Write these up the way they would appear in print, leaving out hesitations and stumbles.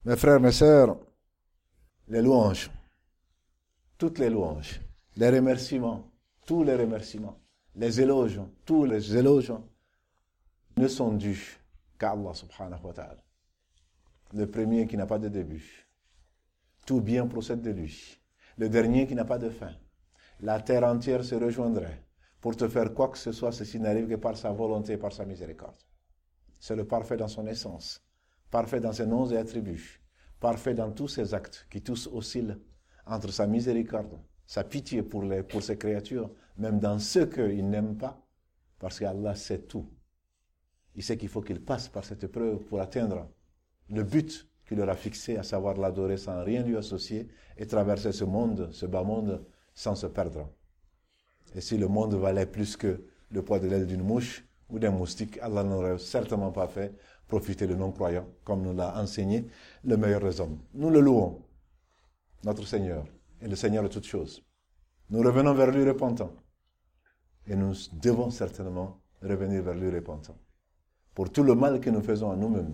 Mes frères, mes sœurs, les louanges, toutes les louanges, les remerciements, tous les remerciements, les éloges, tous les éloges ne sont dus qu'à Allah subhanahu wa ta'ala. Le premier qui n'a pas de début. Tout bien procède de lui. Le dernier qui n'a pas de fin. La terre entière se rejoindrait pour te faire quoi que ce soit, ceci n'arrive que par sa volonté et par sa miséricorde. C'est le parfait dans son essence, parfait dans ses noms et attributs, parfait dans tous ses actes qui tous oscillent entre sa miséricorde, sa pitié pour ses créatures, même dans ceux qu'il n'aime pas, parce qu'Allah sait tout. Il sait qu'il faut qu'il passe par cette épreuve pour atteindre le but qu'il leur a fixé, à savoir l'adorer sans rien lui associer et traverser ce monde, ce bas monde, sans se perdre. Et si le monde valait plus que le poids de l'aile d'une mouche ou d'un moustique, Allah n'aurait certainement pas fait profiter le non-croyant, comme nous l'a enseigné le meilleur des hommes. Nous le louons, notre Seigneur, et le Seigneur de toutes choses. Nous revenons vers lui repentants. Et nous devons certainement revenir vers lui repentants. Pour tout le mal que nous faisons à nous-mêmes.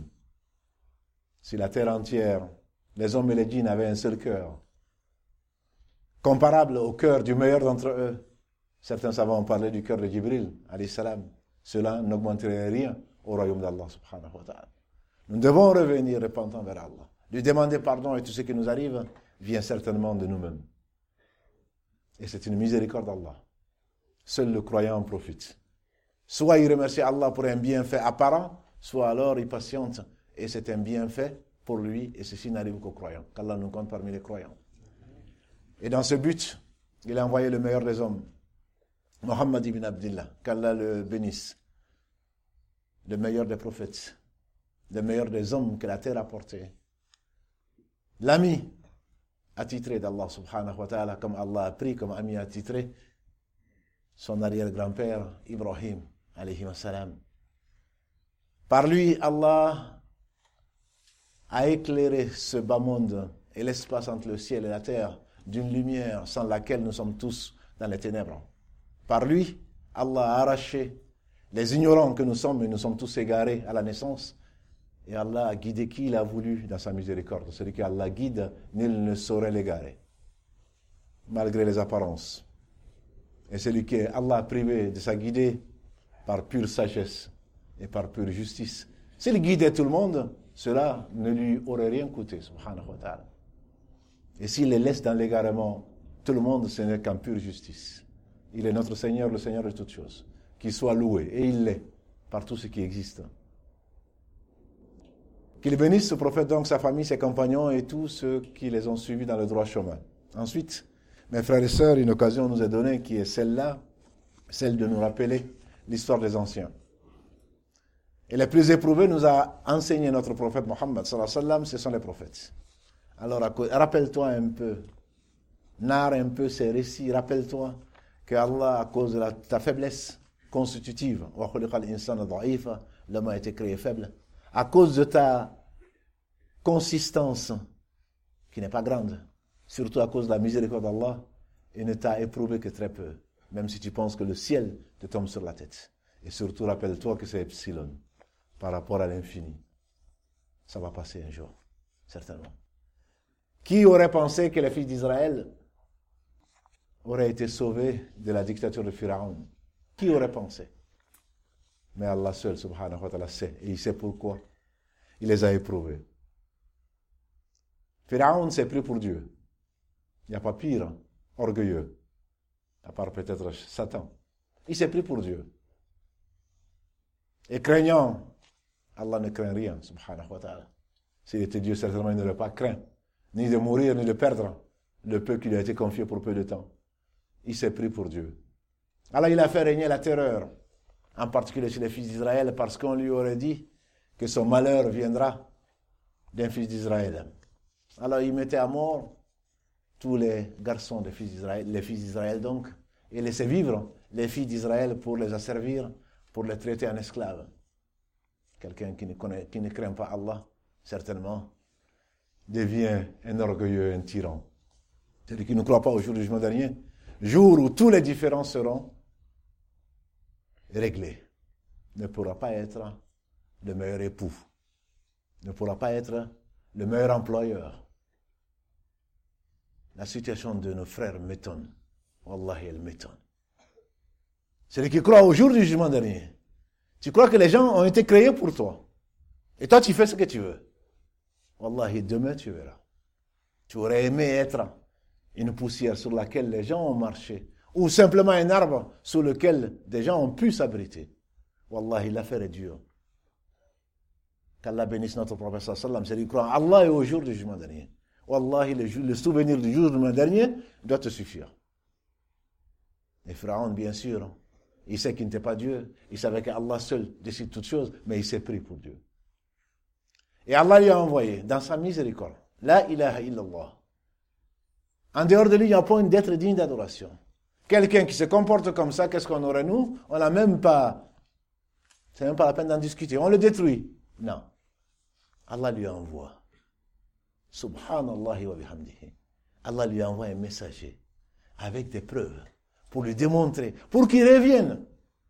Si la terre entière, les hommes et les djinns avaient un seul cœur, comparable au cœur du meilleur d'entre eux, certains savants ont parlé du cœur de Jibril, alayhi salam, cela n'augmenterait rien au royaume d'Allah subhanahu wa ta'ala. Nous devons revenir repentants vers Allah. Lui demander pardon et tout ce qui nous arrive vient certainement de nous-mêmes. Et c'est une miséricorde d'Allah. Seul le croyant en profite. Soit il remercie Allah pour un bienfait apparent, soit alors il patiente et c'est un bienfait pour lui et ceci n'arrive qu'aux croyants. Qu'Allah nous compte parmi les croyants. Et dans ce but, il a envoyé le meilleur des hommes, Muhammad ibn Abdillah, qu'Allah le bénisse, le meilleur des prophètes, le meilleur des hommes que la terre a porté, l'ami attitré d'Allah subhanahu wa ta'ala, comme Allah a pris comme ami attitré son arrière-grand-père Ibrahim alayhi wa salam. Par lui, Allah a éclairé ce bas monde et l'espace entre le ciel et la terre d'une lumière sans laquelle nous sommes tous dans les ténèbres. Par lui, Allah a arraché les ignorants que nous sommes, et nous sommes tous égarés à la naissance. Et Allah a guidé qui il a voulu dans sa miséricorde. Celui qu'Allah guide, nul ne saurait l'égarer, malgré les apparences. Et celui que Allah a privé de sa guidée par pure sagesse et par pure justice. S'il guidait tout le monde, cela ne lui aurait rien coûté, subhanahu wa ta'ala. Et s'il les laisse dans l'égarement, tout le monde, ce n'est qu'en pure justice. Il est notre Seigneur, le Seigneur de toutes choses. Qu'il soit loué, et il l'est, par tout ce qui existe. Qu'il bénisse ce prophète, donc sa famille, ses compagnons et tous ceux qui les ont suivis dans le droit chemin. Ensuite, mes frères et sœurs, une occasion nous est donnée qui est celle-là, celle de nous rappeler l'histoire des anciens. Et les plus éprouvés nous a enseigné notre prophète Mohammed sallallahu alayhi wa sallam, ce sont les prophètes. Alors rappelle-toi un peu, narre un peu ces récits, rappelle-toi que Allah, à cause de ta faiblesse constitutive, l'homme a été créé faible, à cause de ta consistance qui n'est pas grande, surtout à cause de la miséricorde d'Allah, il ne t'a éprouvé que très peu, même si tu penses que le ciel te tombe sur la tête. Et surtout, rappelle-toi que c'est epsilon par rapport à l'infini. Ça va passer un jour, certainement. Qui aurait pensé que les fils d'Israël auraient été sauvés de la dictature de Pharaon? Qui aurait pensé? Mais Allah seul, subhanahu wa ta'ala, sait. Et il sait pourquoi. Il les a éprouvés. Pharaon s'est pris pour Dieu. Il n'y a pas pire, orgueilleux, à part peut-être Satan. Il s'est pris pour Dieu. Et craignant, Allah ne craint rien, subhanahu wa ta'ala. S'il était Dieu, certainement, il n'aurait pas craint, ni de mourir, ni de perdre le peu qui lui a été confié pour peu de temps. Il s'est pris pour Dieu. Alors il a fait régner la terreur, en particulier chez les fils d'Israël, parce qu'on lui aurait dit que son malheur viendra d'un fils d'Israël. Alors il mettait à mort tous les garçons des fils d'Israël, les fils d'Israël donc, et laissait vivre les filles d'Israël pour les asservir, pour les traiter en esclaves. Quelqu'un qui ne craint pas Allah, certainement, devient un orgueilleux, un tyran. Celui qui ne croit pas au jour du jugement dernier, jour où tous les différends seront réglés, ne pourra pas être le meilleur époux, ne pourra pas être le meilleur employeur. La situation de nos frères m'étonne. Wallahi, elle m'étonne. Celui qui croit au jour du jugement dernier. Tu crois que les gens ont été créés pour toi. Et toi, tu fais ce que tu veux. Wallahi, demain, tu verras. Tu aurais aimé être une poussière sur laquelle les gens ont marché. Ou simplement un arbre sous lequel des gens ont pu s'abriter. Wallahi, l'affaire est dure. Qu'Allah bénisse notre prophète sallam, c'est lui croire Allah et au jour du jugement dernier. Wallahi, le souvenir du jour du jugement dernier doit te suffire. Et Pharaon, bien sûr, il sait qu'il n'était pas Dieu. Il savait qu'Allah seul décide toutes choses, mais il s'est pris pour Dieu. Et Allah lui a envoyé, dans sa miséricorde, La ilaha illallah. En dehors de lui, il n'y a point d'être digne d'adoration. Quelqu'un qui se comporte comme ça, qu'est-ce qu'on aurait nous? On n'a même pas, c'est même pas la peine d'en discuter. On le détruit. Non. Allah lui envoie. Subhanallah wa bihamdihi. Allah lui envoie un messager avec des preuves pour lui démontrer, pour qu'il revienne,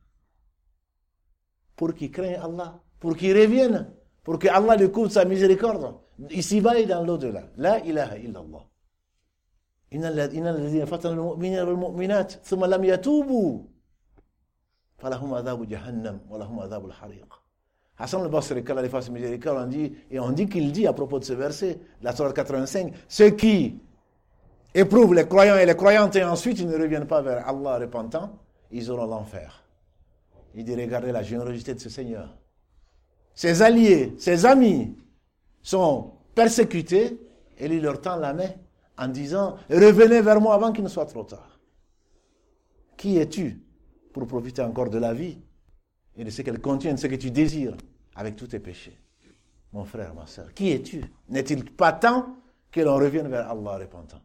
pour qu'il craigne Allah, pour qu'il revienne, pour que Allah lui couvre sa miséricorde, ici-bas et dans l'au-delà. La ilaha illallah. Inna alladhina fatanu al-mu'minina wal-mu'minat thumma lam yatubu falahum adhabu jahannam wa lahum adhabu al-hariq. Hassan al-Basri, qu'Allah lui fasse miséricorde, on dit qu'il dit à propos de ce verset, la sourate 85, ceux qui éprouvent les croyants et les croyantes et ensuite ils ne reviennent pas vers Allah repentant, ils auront l'enfer. Il dit, regardez la générosité de ce Seigneur. Ses alliés, ses amis sont persécutés et lui leur tend la main en disant, revenez vers moi avant qu'il ne soit trop tard. Qui es-tu pour profiter encore de la vie et de ce qu'elle contient, de ce que tu désires avec tous tes péchés? Mon frère, ma soeur, qui es-tu? N'est-il pas temps que l'on revienne vers Allah repentant?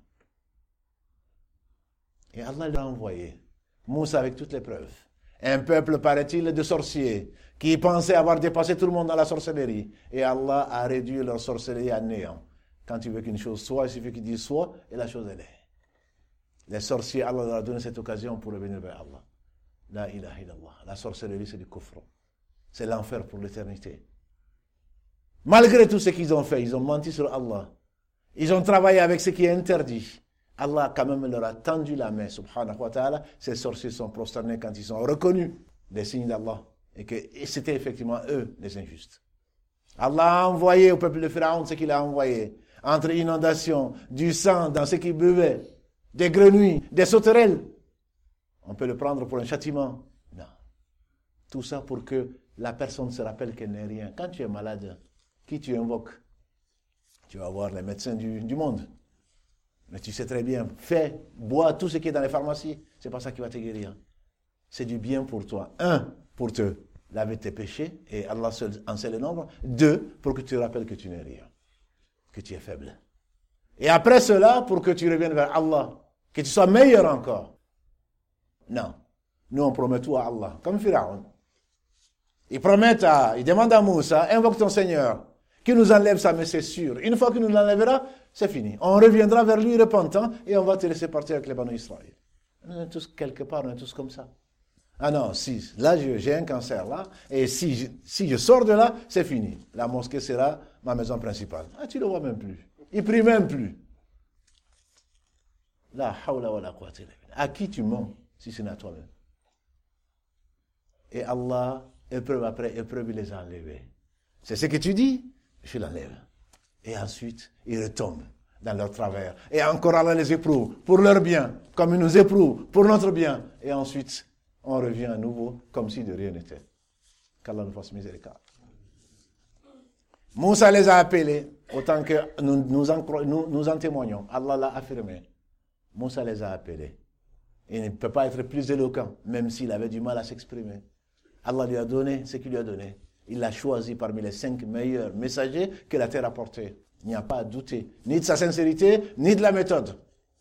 Et Allah l'a envoyé, Moussa avec toutes les preuves. Un peuple, paraît-il, de sorciers, qui pensaient avoir dépassé tout le monde dans la sorcellerie. Et Allah a réduit leur sorcellerie à néant. Quand tu veux qu'une chose soit, il suffit qu'il dise soit, et la chose elle est. Les sorciers, Allah leur a donné cette occasion pour revenir vers Allah. La ilaha illallah. La sorcellerie, c'est du kufr. C'est l'enfer pour l'éternité. Malgré tout ce qu'ils ont fait, ils ont menti sur Allah. Ils ont travaillé avec ce qui est interdit. Allah quand même leur a tendu la main, subhanahu wa ta'ala. Ces sorciers sont prosternés quand ils ont reconnu les signes d'Allah. Et que c'était effectivement eux, les injustes. Allah a envoyé au peuple de Pharaon ce qu'il a envoyé. Entre inondations, du sang dans ce qu'ils buvaient, des grenouilles, des sauterelles. On peut le prendre pour un châtiment. Non. Tout ça pour que la personne se rappelle qu'elle n'est rien. Quand tu es malade, qui tu invoques? Tu vas voir les médecins du monde. Mais tu sais très bien, fais, bois tout ce qui est dans les pharmacies. C'est pas ça qui va te guérir. C'est du bien pour toi. Un, pour te laver tes péchés, et Allah seul en sait le nombre. Deux, pour que tu te rappelles que tu n'es rien, que tu es faible. Et après cela, pour que tu reviennes vers Allah, que tu sois meilleur encore. Non. Nous, on promet tout à Allah, comme Pharaon. Il demande à Moussa, invoque ton Seigneur, qu'il nous enlève ça, mais c'est sûr. Une fois qu'il nous l'enlèvera, c'est fini. On reviendra vers lui repentant, et on va te laisser partir avec les Banu Israël. On est tous quelque part, on est tous comme ça. Ah non, si, là j'ai un cancer là, et si je sors de là, c'est fini. La mosquée sera ma maison principale. Ah, tu ne le vois même plus. Il prie même plus. La hawla wa la quwwata illa billah. À qui tu mens si ce n'est à toi-même? Et Allah, épreuve après épreuve, il les a enlevés. C'est ce que tu dis, je l'enlève. Et ensuite, ils retombent dans leur travers. Et encore Allah les éprouve pour leur bien, comme il nous éprouve pour notre bien. Et ensuite, on revient à nouveau comme si de rien n'était. Qu'Allah nous fasse miséricorde. Moussa les a appelés, autant que nous en témoignons. Allah l'a affirmé. Moussa les a appelés. Il ne peut pas être plus éloquent, même s'il avait du mal à s'exprimer. Allah lui a donné ce qu'il lui a donné. Il l'a choisi parmi les 5 meilleurs messagers que la terre a portés. Il n'y a pas à douter, ni de sa sincérité, ni de la méthode.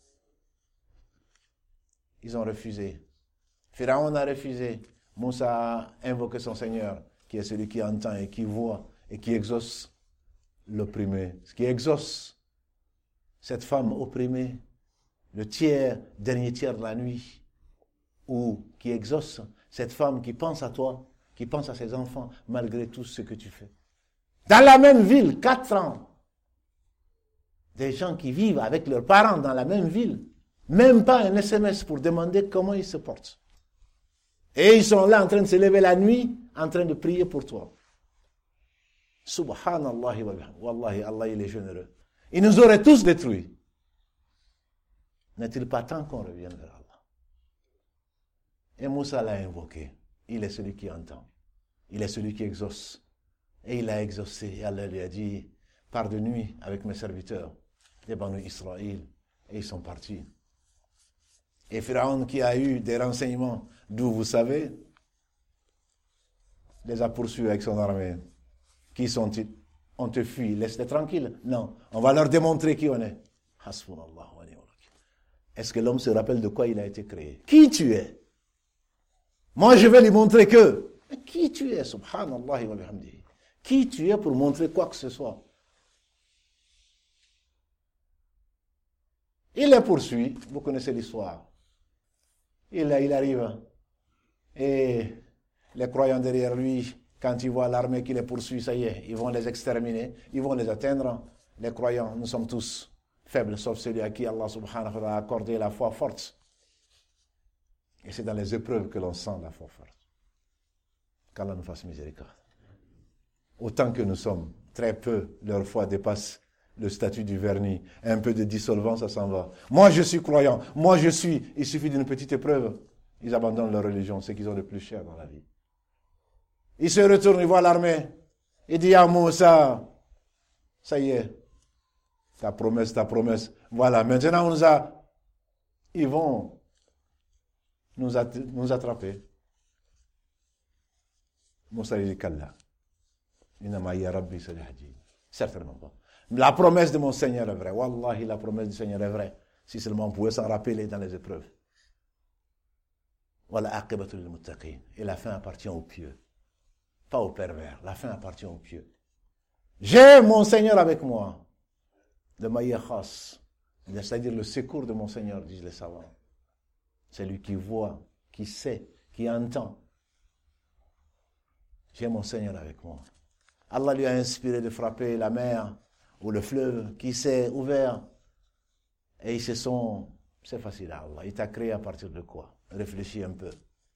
Ils ont refusé. Pharaon a refusé. Moussa a invoqué son Seigneur, qui est celui qui entend et qui voit et qui exauce l'opprimé. Ce qui exauce cette femme opprimée, le dernier tiers de la nuit, ou qui exauce cette femme qui pense à toi, qui pense à ses enfants, malgré tout ce que tu fais. Dans la même ville, 4 ans. Des gens qui vivent avec leurs parents dans la même ville. Même pas un SMS pour demander comment ils se portent. Et ils sont là en train de se lever la nuit, en train de prier pour toi. Subhanallah wa bihamdihi. Wallahi, Allah il est généreux. Il nous aurait tous détruits. N'est-il pas temps qu'on revienne vers Allah? Et Moussa l'a invoqué. Il est celui qui entend. Il est celui qui exauce. Et il a exaucé. Et Allah lui a dit, pars de nuit avec mes serviteurs, les Banu Israël. Et ils sont partis. Et Pharaon qui a eu des renseignements, d'où vous savez, les a poursuivis avec son armée. Qui sont-ils? On te fuit, laisse-les tranquilles. Non, on va leur démontrer qui on est. Hasbunallah wa ni'mal wakil. Est-ce que l'homme se rappelle de quoi il a été créé? Qui tu es? Moi, je vais lui montrer que. Mais qui tu es, subhanallah wa bihamdihi? Qui tu es pour montrer quoi que ce soit? Il les poursuit. Vous connaissez l'histoire. Il arrive. Et les croyants derrière lui, quand ils voient l'armée qui les poursuit, ça y est, ils vont les exterminer. Ils vont les atteindre. Les croyants, nous sommes tous faibles, sauf celui à qui Allah subhanahu wa ta'ala a accordé la foi forte. Et c'est dans les épreuves que l'on sent la foi forte. Qu'Allah nous fasse miséricorde. Autant que nous sommes, très peu, leur foi dépasse le statut du vernis. Un peu de dissolvant, ça s'en va. Moi, je suis croyant. Moi, je suis. Il suffit d'une petite épreuve. Ils abandonnent leur religion, ce qu'ils ont de plus cher dans la vie. Ils se retournent, ils voient l'armée. Il dit à Moussa, ça y est, ta promesse. Voilà, maintenant ils vont nous attraper. Moussa il dit, Kalla. Certainement pas. La promesse de mon Seigneur est vraie. Wallahi, la promesse du Seigneur est vraie. Si seulement on pouvait s'en rappeler dans les épreuves. Et la fin appartient aux pieux. Pas aux pervers. La fin appartient aux pieux. J'ai mon Seigneur avec moi. De Maïakhas. C'est-à-dire le secours de mon Seigneur, disent les savants. C'est lui qui voit, qui sait, qui entend. J'ai mon Seigneur avec moi. Allah lui a inspiré de frapper la mer ou le fleuve qui s'est ouvert. Et ils se sont... C'est facile à Allah. Il t'a créé à partir de quoi? Réfléchis un peu.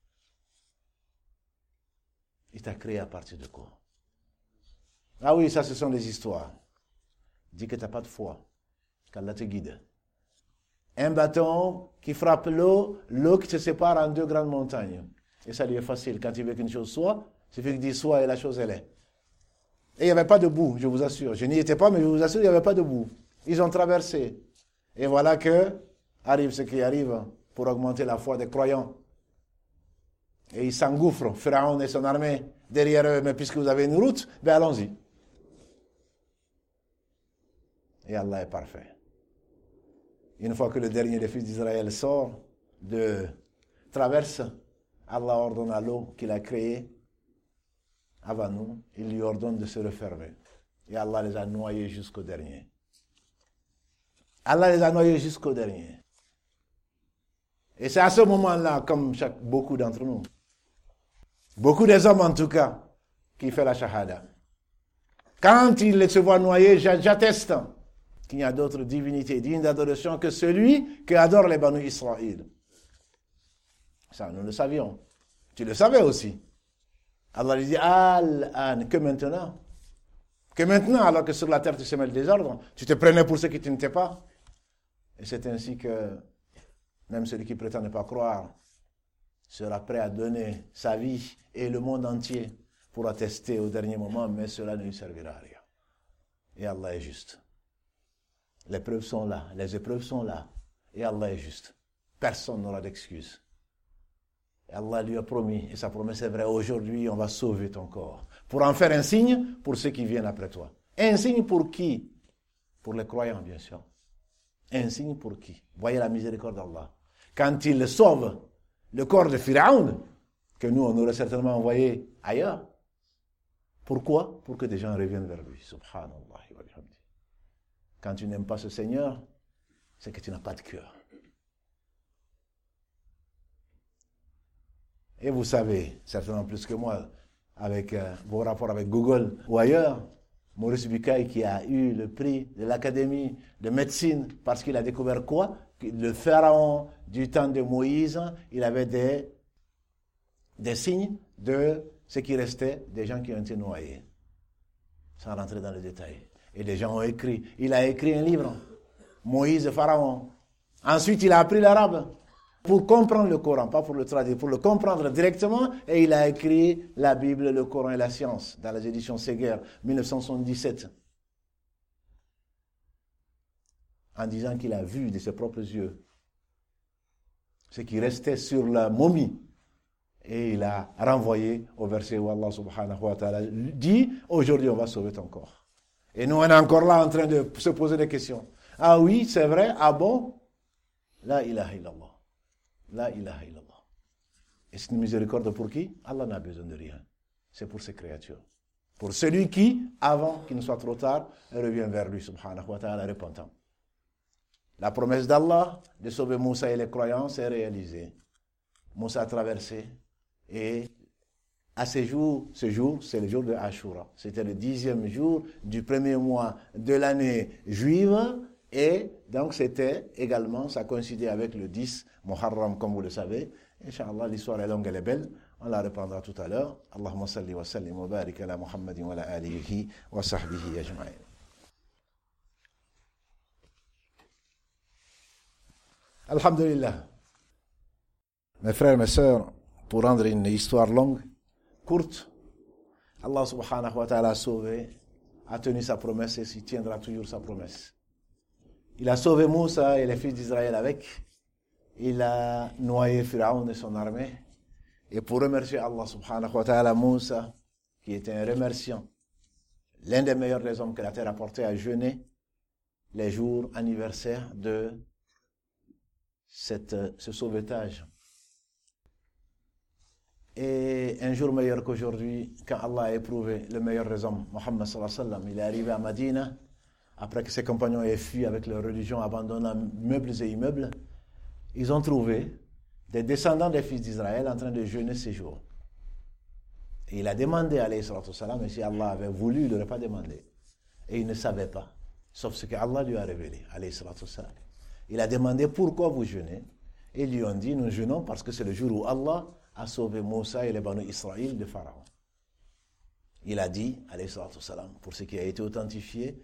Il t'a créé à partir de quoi? Ah oui, ça ce sont des histoires. Dis que tu n'as pas de foi. Qu'Allah te guide. Un bâton qui frappe l'eau qui se sépare en deux grandes montagnes. Et ça lui est facile. Quand il veut qu'une chose soit, il suffit qu'il dise soit et la chose elle est. Et il n'y avait pas de bout, je vous assure. Je n'y étais pas, mais je vous assure, il n'y avait pas de bout. Ils ont traversé. Et voilà que arrive ce qui arrive pour augmenter la foi des croyants. Et ils s'engouffrent, Pharaon et son armée, derrière eux. Mais puisque vous avez une route, ben allons-y. Et Allah est parfait. Une fois que le dernier des fils d'Israël sort traverse, Allah ordonne à l'eau qu'il a créée avant nous, il lui ordonne de se refermer. Et Allah les a noyés jusqu'au dernier. Allah les a noyés jusqu'au dernier. Et c'est à ce moment-là, comme beaucoup d'entre nous, beaucoup des hommes en tout cas, qui fait la shahada. Quand ils se voient noyés, j'atteste qu'il n'y a d'autre divinité digne d'adoration que celui que adorent les Banu Israël. Ça, nous le savions. Tu le savais aussi. Allah lui dit, Al-an, que maintenant? Que maintenant, alors que sur la terre tu semais le désordre, tu te prenais pour ce que tu n'étais pas. Et c'est ainsi que même celui qui prétend ne pas croire sera prêt à donner sa vie et le monde entier pour attester au dernier moment, mais cela ne lui servira à rien. Et Allah est juste. Les preuves sont là, les épreuves sont là, et Allah est juste. Personne n'aura d'excuses. Et Allah lui a promis, et sa promesse est vraie, aujourd'hui on va sauver ton corps. Pour en faire un signe pour ceux qui viennent après toi. Un signe pour qui? Pour les croyants, bien sûr. Un signe pour qui? Voyez la miséricorde d'Allah. Quand il sauve le corps de Pharaon, que nous on aurait certainement envoyé ailleurs. Pourquoi? Pour que des gens reviennent vers lui. Subhanallah wa bihamdi. Quand tu n'aimes pas ce Seigneur, c'est que tu n'as pas de cœur. Et vous savez, certainement plus que moi, avec vos rapports avec Google ou ailleurs, Maurice Bucaille qui a eu le prix de l'Académie de médecine parce qu'il a découvert quoi? Le pharaon du temps de Moïse, il avait des signes de ce qui restait des gens qui ont été noyés. Sans rentrer dans les détails. Et des gens ont écrit. Il a écrit un livre. Moïse, pharaon. Ensuite, il a appris l'arabe. Pour comprendre le Coran, pas pour le traduire, pour le comprendre directement. Et il a écrit la Bible, le Coran et la science. Dans les éditions Séguer, 1977. En disant qu'il a vu de ses propres yeux ce qui restait sur la momie. Et il a renvoyé au verset où Allah subhanahu wa ta'ala dit « Aujourd'hui, on va sauver ton corps ». Et nous, on est encore là en train de se poser des questions. Ah oui, c'est vrai, ah bon? La ilaha illallah. La ilaha illallah. Et c'est une miséricorde pour qui? Allah n'a besoin de rien. C'est pour ses créatures. Pour celui qui, avant qu'il ne soit trop tard, revient vers lui subhanahu wa ta'ala repentant. La promesse d'Allah de sauver Moussa et les croyants s'est réalisée. Moussa a traversé. Et à ce jour, c'est le jour de Ashura. C'était le 10e jour du premier mois de l'année juive. Et donc c'était également, ça coïncidait avec le 10 Muharram, comme vous le savez. Inch'Allah, l'histoire est longue, elle est belle. On la reprendra tout à l'heure. Allahumma salli wa sallim wa barik ala Muhammadin wa ala alihi wa sahbihi ajma'in. Alhamdulillah. Mes frères, mes sœurs, pour rendre une histoire longue, courte, Allah subhanahu wa ta'ala a sauvé, a tenu sa promesse et s'y tiendra toujours sa promesse. Il a sauvé Moussa et les fils d'Israël avec. Il a noyé Pharaon et son armée. Et pour remercier Allah subhanahu wa ta'ala, Moussa, qui était un remerciant, l'un des meilleurs des hommes que la terre a porté à jeûner les jours anniversaires de ce sauvetage. Et un jour meilleur qu'aujourd'hui, quand Allah a éprouvé le meilleur des hommes, Mohammed sallallahu alayhi wa sallam, il est arrivé à Madina, après que ses compagnons aient fui avec leur religion, abandonnant meubles et immeubles, ils ont trouvé des descendants des fils d'Israël en train de jeûner ces jours. Et il a demandé, alayhi salatu salam, et si Allah avait voulu, il n'aurait pas demandé. Et il ne savait pas, sauf ce que Allah lui a révélé, alayhi salatu salam. Il a demandé pourquoi vous jeûnez. Et ils lui ont dit, nous jeûnons parce que c'est le jour où Allah a sauvé Moussa et les Banu Israël de Pharaon. Il a dit, alayhi salatu salam, pour ce qui a été authentifié,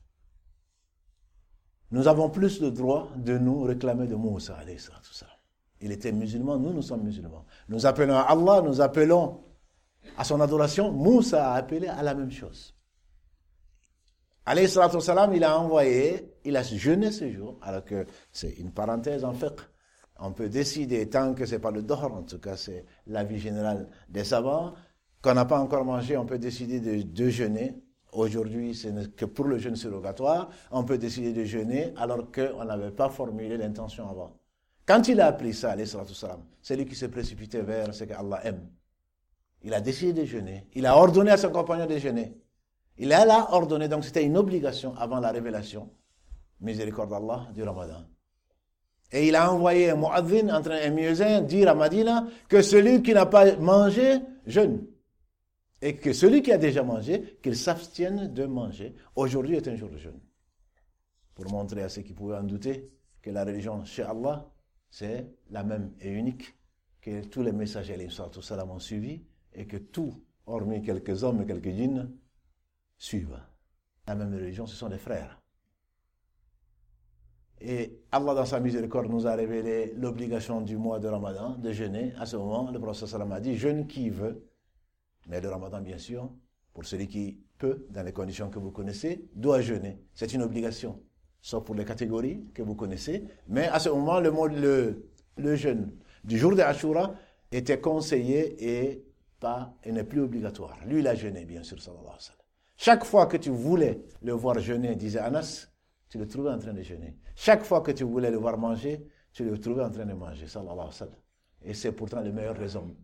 nous avons plus le droit de nous réclamer de Moussa, alayhi salatu salam. Il était musulman, nous sommes musulmans. Nous appelons à Allah, nous appelons à son adoration. Moussa a appelé à la même chose. Alayhi salatu salam, il a jeûné ce jour, alors que c'est une parenthèse en fiqh. On peut décider, tant que c'est pas le dohr, en tout cas c'est l'avis général des savants, qu'on n'a pas encore mangé, on peut décider de jeûner. Aujourd'hui, ce n'est que pour le jeûne surrogatoire, on peut décider de jeûner alors qu'on n'avait pas formulé l'intention avant. Quand il a appris ça, alayhi salatu salam, c'est lui qui s'est précipité vers ce qu'Allah aime. Il a décidé de jeûner. Il a ordonné à son compagnon de jeûner. Il a ordonné, donc c'était une obligation avant la révélation, miséricorde d'Allah, du Ramadan. Et il a envoyé un mu'adhin, un muezzin, dire à Madina que celui qui n'a pas mangé, jeûne. Et que celui qui a déjà mangé, qu'il s'abstienne de manger. Aujourd'hui est un jour de jeûne. Pour montrer à ceux qui pouvaient en douter que la religion chez Allah, c'est la même et unique, que tous les messagers, alayhi salatu salam, ont suivi, et que tout, hormis quelques hommes et quelques djinns, suivent. La même religion, ce sont des frères. Et Allah, dans sa miséricorde, nous a révélé l'obligation du mois de Ramadan, de jeûner. À ce moment, le prophète sallam a dit, jeûne qui veut, mais le Ramadan, bien sûr, pour celui qui peut, dans les conditions que vous connaissez, doit jeûner. C'est une obligation, sauf pour les catégories que vous connaissez. Mais à ce moment, le jeûne du jour de Ashura était conseillé et n'est plus obligatoire. Lui, il a jeûné, bien sûr, sallallahu alayhi wa sallam. Chaque fois que tu voulais le voir jeûner, disait Anas, tu le trouvais en train de jeûner. Chaque fois que tu voulais le voir manger, tu le trouvais en train de manger, sallallahu alayhi wa sallam. Et c'est pourtant le meilleur des hommes.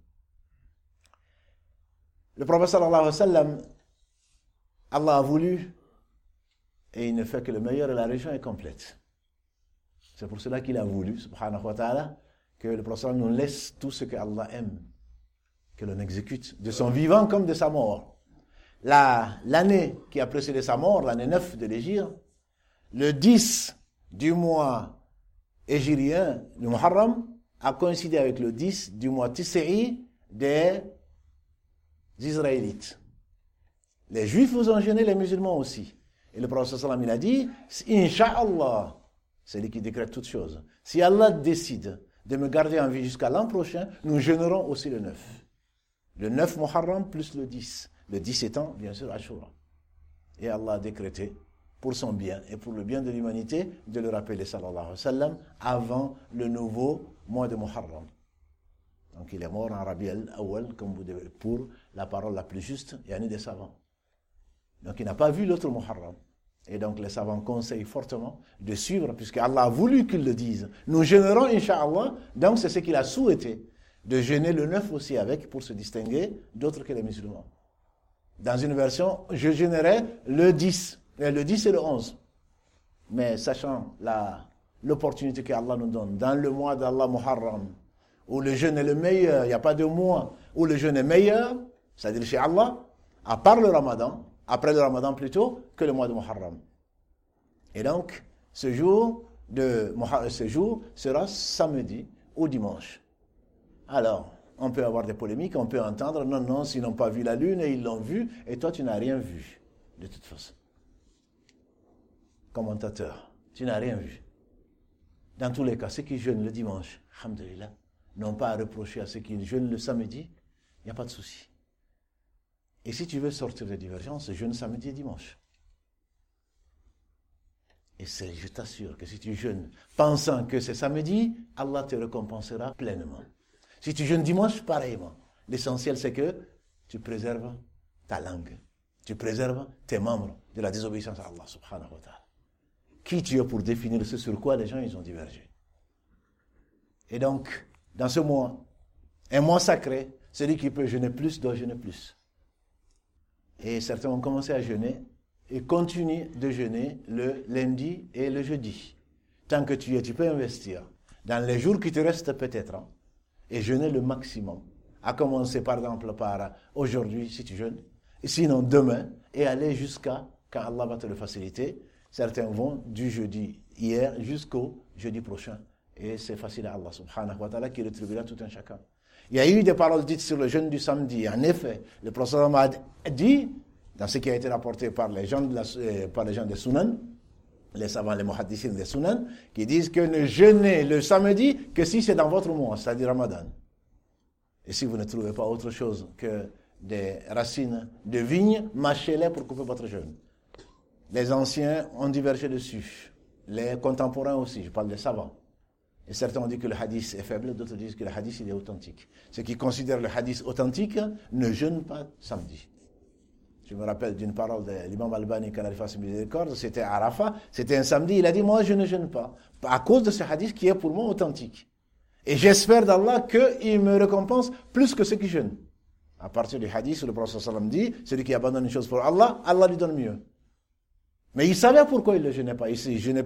Le prophète sallallahu alayhi wa sallam, Allah a voulu, et il ne fait que le meilleur et la religion est complète. C'est pour cela qu'il a voulu, subhanahu wa ta'ala, que le prophète nous laisse tout ce que Allah aime, que l'on exécute, de son vivant comme de sa mort. l'année qui a précédé sa mort, l'année 9 de l'Hégire, le 10 du mois hégirien, le Muharram, a coïncidé avec le 10 du mois Tis'i des Israélites. Les Juifs ont jeûné, les musulmans aussi. Et le prophète sallam, il a dit, Inch'Allah, c'est lui qui décrète toutes choses. Si Allah décide de me garder en vie jusqu'à l'an prochain, nous jeûnerons aussi le 9. Le 9 Muharram plus le 10. Le 10 étant, bien sûr, Ashura. Et Allah a décrété, pour son bien et pour le bien de l'humanité, de le rappeler, sallallahu alayhi wa sallam, avant le nouveau mois de Muharram. Donc il est mort en Rabi al-Awwal, comme vous devez, pour la parole la plus juste, il y en a des savants. Donc il n'a pas vu l'autre Muharram. Et donc les savants conseillent fortement de suivre, puisque Allah a voulu qu'ils le disent. Nous jeûnerons, Inch'Allah, donc c'est ce qu'il a souhaité, de jeûner le 9 aussi avec, pour se distinguer d'autres que les musulmans. Dans une version, je jeûnerai le 10. Le 10 et le 11. Mais sachant l'opportunité qu'Allah nous donne, dans le mois d'Allah Muharram, où le jeûne est le meilleur, il n'y a pas de mois où le jeûne est meilleur, c'est-à-dire chez Allah, à part le Ramadan, après le Ramadan plutôt, que le mois de Muharram. Et donc, ce jour sera samedi ou dimanche. Alors, on peut avoir des polémiques, on peut entendre, non, s'ils n'ont pas vu la lune et ils l'ont vu, et toi tu n'as rien vu, de toute façon. Commentateur, tu n'as rien vu. Dans tous les cas, ceux qui jeûnent le dimanche, alhamdoulilah, n'ont pas à reprocher à ceux qui jeûnent le samedi, il n'y a pas de souci. Et si tu veux sortir de divergence, jeûne samedi et dimanche. Et je t'assure que si tu jeûnes pensant que c'est samedi, Allah te récompensera pleinement. Si tu jeûnes dimanche, pareillement. L'essentiel, c'est que tu préserves ta langue. Tu préserves tes membres de la désobéissance à Allah subhanahu wa ta'ala. Qui tu es pour définir ce sur quoi les gens ils ont divergé. Et donc, dans ce mois, un mois sacré, celui qui peut jeûner plus doit jeûner plus. Et certains ont commencé à jeûner et continuent de jeûner le lundi et le jeudi. Tant que tu peux investir dans les jours qui te restent peut-être, et jeûner le maximum. À commencer par exemple par aujourd'hui si tu jeûnes, et sinon demain, et aller jusqu'à quand Allah va te le faciliter. Certains vont du jeudi hier jusqu'au jeudi prochain. Et c'est facile à Allah subhanahu wa ta'ala qui rétribuera tout un chacun. Il y a eu des paroles dites sur le jeûne du samedi. En effet, le prophète a dit, dans ce qui a été rapporté par les gens des Sunan, les savants, les muhaddithines des Sunan, qui disent que ne jeûnez le samedi que si c'est dans votre mois, c'est-à-dire Ramadan. Et si vous ne trouvez pas autre chose que des racines de vigne, mâchez-les pour couper votre jeûne. Les anciens ont divergé dessus. Les contemporains aussi, je parle des savants. Et certains ont dit que le hadith est faible, d'autres disent que le hadith il est authentique. Ceux qui considèrent le hadith authentique ne jeûnent pas samedi. Je me rappelle d'une parole de l'imam Albani, qu'Allah lui fasse miséricorde, c'était à Arafat, c'était un samedi, il a dit, moi je ne jeûne pas, à cause de ce hadith qui est pour moi authentique. Et j'espère d'Allah qu'il me récompense plus que ceux qui jeûnent. À partir du hadith où le prophète sallam dit, celui qui abandonne une chose pour Allah, Allah lui donne mieux. Mais il savait pourquoi il ne le jeûnait pas. Il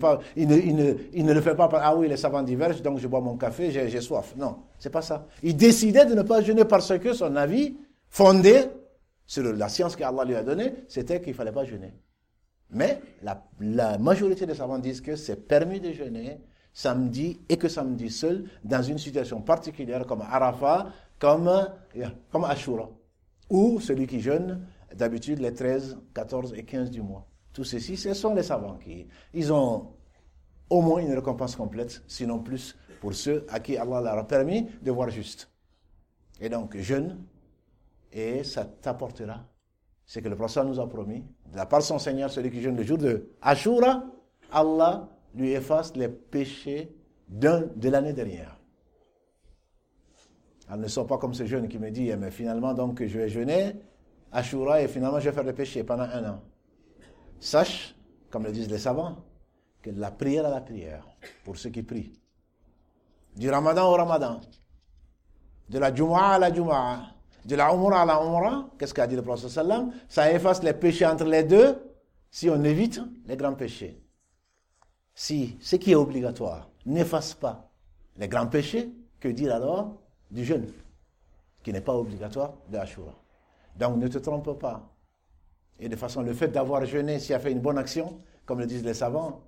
ne le fait pas par, ah oui, les savants divergent, donc je bois mon café, j'ai soif. Non, c'est pas ça. Il décidait de ne pas jeûner parce que son avis, fondé sur la science qu'Allah lui a donnée, c'était qu'il ne fallait pas jeûner. Mais la majorité des savants disent que c'est permis de jeûner samedi et que samedi seul, dans une situation particulière comme Arafat, comme Ashura, ou celui qui jeûne d'habitude les 13, 14 et 15 du mois. Tout ceci, ce sont les savants ils ont au moins une récompense complète, sinon plus, pour ceux à qui Allah leur a permis de voir juste. Et donc, jeûne, et ça t'apportera ce que le prophète nous a promis. De la part de son Seigneur, celui qui jeûne le jour de Ashura, Allah lui efface les péchés de l'année dernière. Elles ne sont pas comme ce jeune qui me dit, mais finalement, donc, je vais jeûner Ashura et finalement, je vais faire des péchés pendant 1 an. Sache, comme le disent les savants, que la prière à la prière, pour ceux qui prient, du Ramadan au Ramadan, de la Jumu'ah à la Jumu'ah, de la Umrah à la Umrah, qu'est-ce qu'a dit le prophète sallam? Ça efface les péchés entre les deux, si on évite les grands péchés. Si ce qui est obligatoire n'efface pas les grands péchés, que dire alors du jeûne, qui n'est pas obligatoire de Ashura? Donc ne te trompe pas. Et de toute façon, le fait d'avoir jeûné, s'il a fait une bonne action, comme le disent les savants,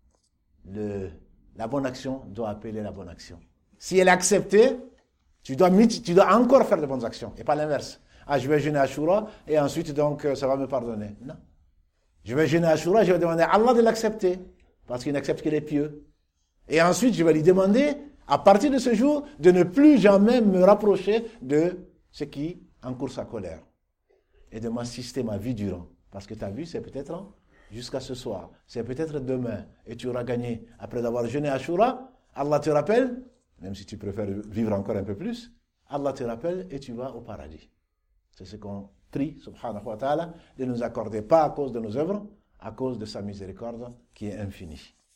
la bonne action doit appeler la bonne action. Si elle est acceptée, tu dois encore faire de bonnes actions, et pas l'inverse. Ah, je vais jeûner Ashura, et ensuite, donc, ça va me pardonner. Non. Je vais jeûner Ashura, je vais demander à Allah de l'accepter, parce qu'il n'accepte que les pieux. Et ensuite, je vais lui demander, à partir de ce jour, de ne plus jamais me rapprocher de ce qui encourt sa colère. Et de m'assister ma vie durant. Parce que ta vie, c'est peut-être jusqu'à ce soir. C'est peut-être demain. Et tu auras gagné. Après avoir jeûné Ashura, Allah te rappelle, même si tu préfères vivre encore un peu plus, Allah te rappelle et tu vas au paradis. C'est ce qu'on prie, subhanahu wa ta'ala, de nous accorder, pas à cause de nos œuvres, à cause de sa miséricorde qui est infinie.